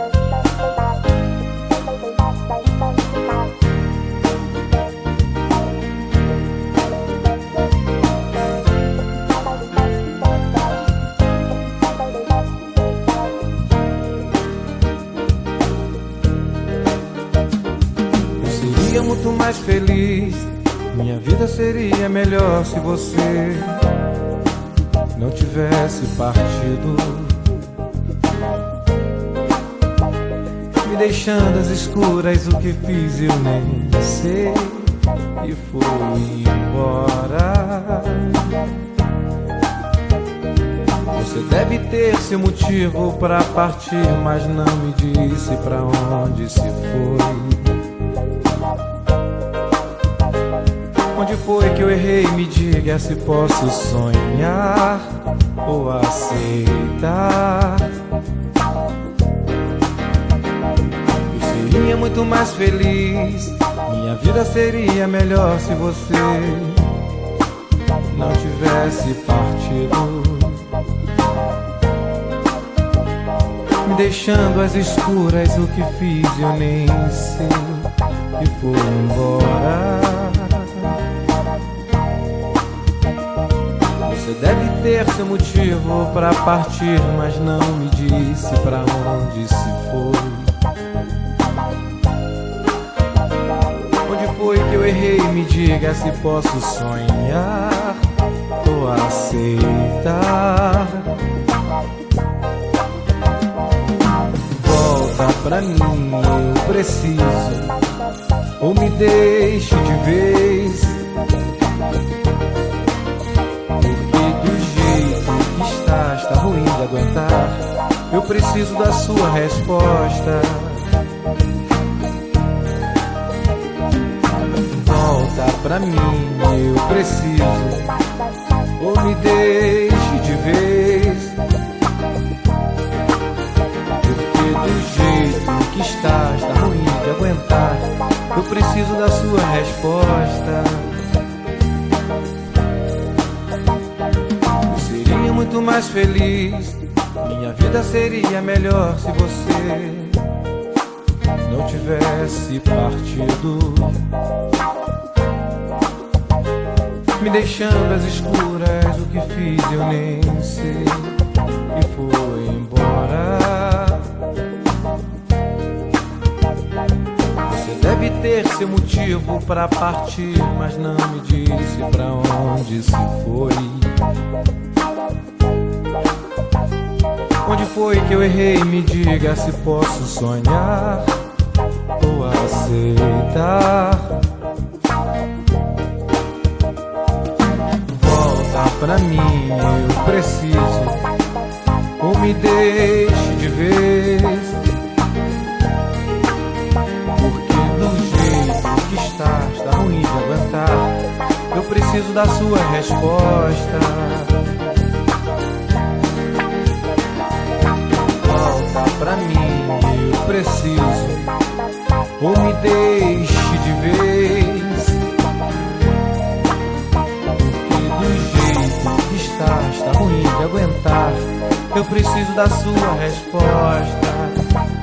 Seria muito mais feliz, minha vida seria melhor se você não tivesse partido, me deixando às escuras. O que fiz eu nem sei, e fui embora. Você deve ter seu motivo pra partir, mas não me disse pra onde se foi. Onde foi que eu errei? Me diga se posso sonhar ou aceitar. Eu seria muito mais feliz, minha vida seria melhor se você não tivesse partido, me deixando às escuras. O que fiz eu nem sei, e fui embora. Você deve ter seu motivo pra partir, mas não me disse pra onde se foi. Onde foi que eu errei? Me diga se posso sonhar ou aceitar. Volta pra mim, eu preciso, ou me deixe de vez. Está ruim de aguentar, eu preciso da sua resposta. Volta pra mim, eu preciso, ou me deixe de vez. Porque do jeito que está ruim de aguentar, eu preciso da sua resposta. Muito mais feliz, minha vida seria melhor se você não tivesse partido, me deixando às escuras. O que fiz eu nem sei, e fui embora. Você deve ter seu motivo pra partir, mas não me disse pra onde se foi. Onde foi que eu errei? Me diga se posso sonhar ou aceitar. Volta pra mim, eu preciso, ou me deixe de vez. Porque do jeito que está ruim de aguentar, eu preciso da sua resposta. Pra mim, eu preciso, ou me deixe de vez. Porque do jeito que está ruim de aguentar, eu preciso da sua resposta.